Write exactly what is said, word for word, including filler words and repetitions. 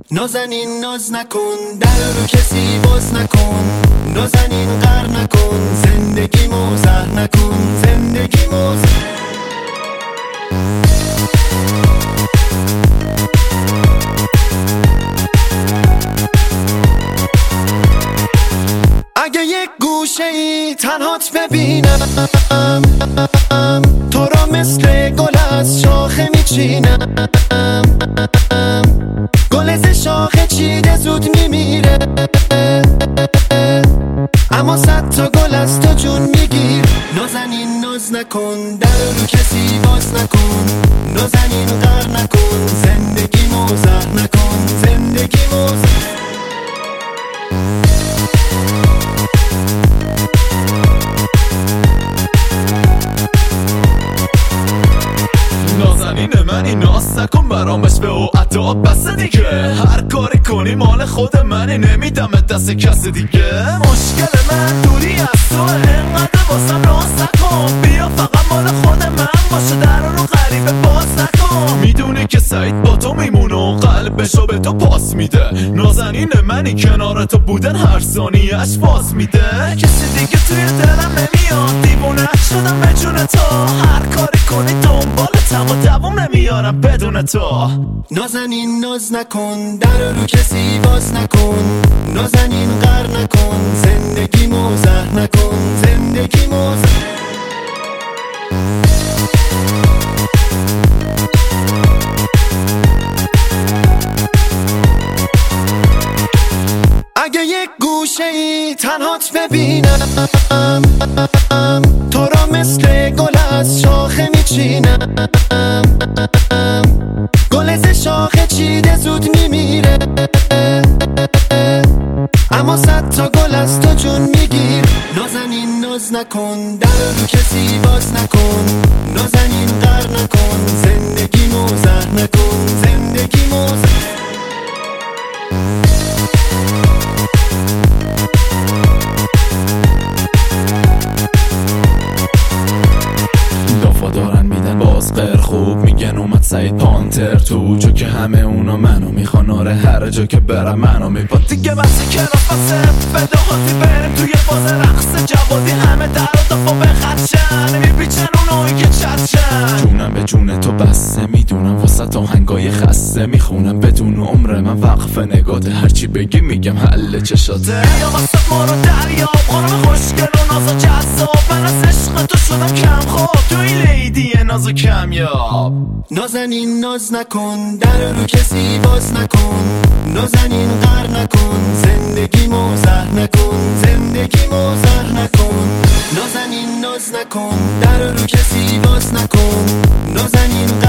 نازنین ناز نکن، در رو کسی باز نکن. نازنین غر نکن، زندگی مو زهر نکن. زندگی مو اگه یک گوشه ای تنهات ببینم، تو را مثل گل از شاخه میچینم. گل ز شاخه چیده زود میمیره، اما صد تا گل از تو جون میگیر. نازنین ناز نکن، در رو کسی باز نکن. نازنین غر نکن، زندگی مو زهر نکن. زندگی مو نازنین منی، ناز نکن برامش به او عطا بس دیگه. هر کاری کنی مال خود منی، نمیدم دست کس دیگه. مشکل من دوری از تو، انقدر واسم ناز نکن. بیا فقط مال خود من باشه، در رو غریبه باز نکن. میدونی که سعید با تو میمونه و قلبشو به تو پاس میده. نازنین منی، کنار تو بودن هر ثانیه‌اش فاز میده. کسی دیگه توی دلم نمیاد، دیوونه شدم به جون تو. هر کاری کنی دنبالتم و دوام نمیارم بدون تو. نازنین ناز نکن، در رو کسی باز نکن. نازنین غر نکن، زندگی مو زهر نکن. زندگی مو اگه یک گوشه ای تنهات ببینم، تو را مثل گل از شاخه میچینم. گل ز شاخه چیده زود میمیره، اما صد تا گل از تو جون میگیر. نازنین ناز نکن، در رو کسی باز نکن. نازنین غر نکن، زندگی مو زهر نکن. زندگی مو دارن میدن باز غیر خوب میگن اومد سعید پانتر تو. چون که همه اونا منو میخوان، آره هر جا که برم منو میپان. دیگه بسی که نفسه بداهاتی بریم توی باز رقص جوادی. همه در و دفا بخدشن، میپیچن اونایی که چتشن. جونم به جون تو بسته، میدونم واسه تا هنگای خسته. میخونم بدون عمر من وقف نگاته، هرچی بگی میگم حل چشاته. یا واسه ما رو دریاب، خانم خوشگل و ناز و جذاب. من از عشق تو شدم کم خواب، توی لیدی ناز و کمیاب. نازنین ناز نکن، در رو کسی باز نکن. نازنین غر نکن، زندگی مو زهر نکن. زندگی مو زهر نکن. نازنین ناز نکن، در رو کسی باز نکن. نازنین